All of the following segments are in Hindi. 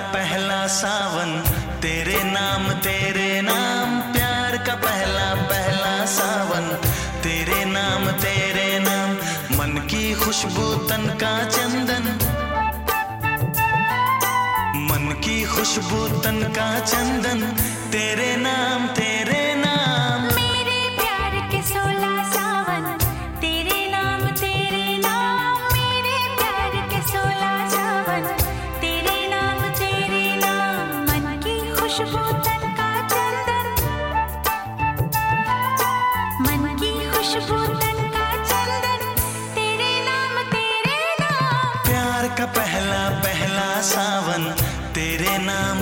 पहला सावन तेरे नाम प्यार का पहला पहला सावन तेरे नाम मन की खुशबू तन का चंदन, मन की खुशबू तन का चंदन तेरे नाम मेरे प्यार के 16 सावन तेरे नाम मेरे प्यार के 16 सावन तेरे नाम मन की खुशबू तन का चंदन, मन की खुशबू तन का चंदन तेरे नाम प्यार का पहला पहला सावन तेरे नाम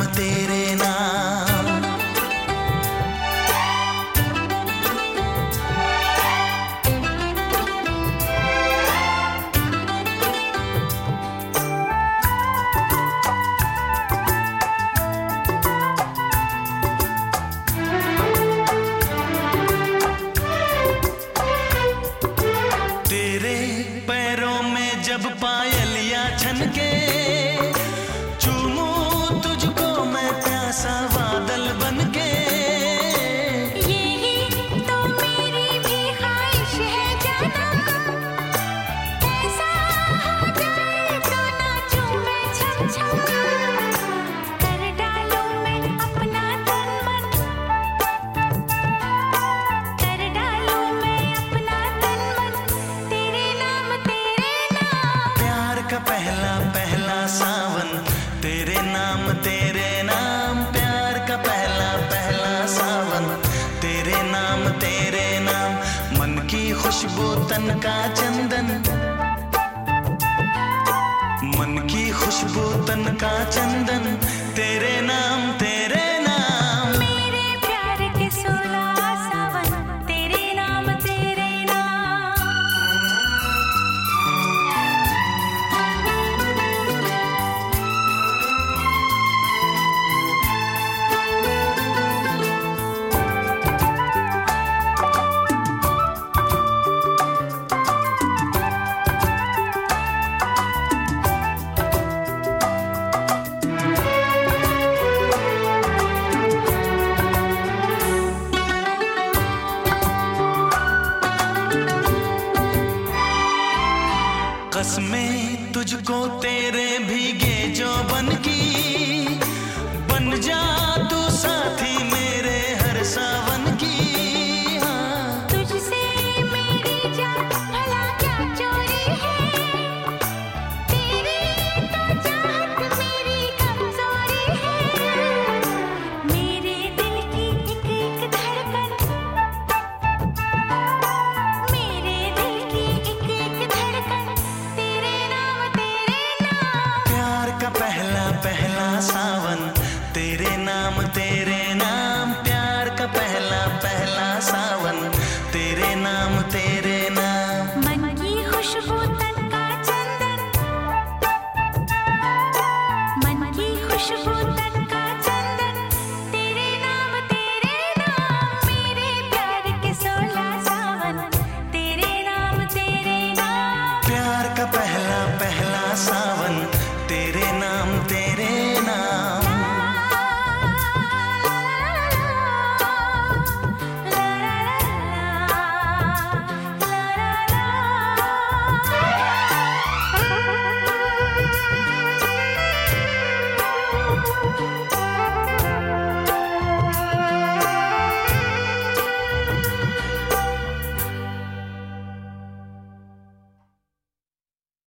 तेरे पैरों में जब पायलियां छनके, चूमूं तुझको मैं प्यासा बादल बनके। यही तो मेरी भी ख्वाहिश है जानम, ऐसा हो जाए तो नाचूं मैं छम छम, कर डालूं मैं अपना तन मन, कर डालूं मैं अपना तन मन तेरे नाम प्यार का पहला पहला सावन तेरे नाम प्यार का पहला पहला सावन तेरे नाम मन की खुशबू तन का चंदन, मन की खुशबू तन का चंदन तेरे नाम मेरे प्यार के 16 सावन तेरे नाम कसमें तुझको तेरे भीगे जो बन की, बन जा तू साथी मेरे हर सावन की। हाँ तुझसे मेरी जान भला क्या चोरी है, तेरी तो चाहत मेरी कमजोरी है, मेरे दिल की एक एक धड़कन, मेरे दिल की एक एक धड़कन तेरे नाम प्यार का पहला पहला सावन तेरे नाम प्यार का पहला पहला सावन तेरे नाम मन की खुशबू तन का चंदन, मन की खुशबू तन का चंदन तेरे नाम मेरे प्यार के 16 सावन तेरे नाम प्यार का पहला पहला सावन तेरे नाम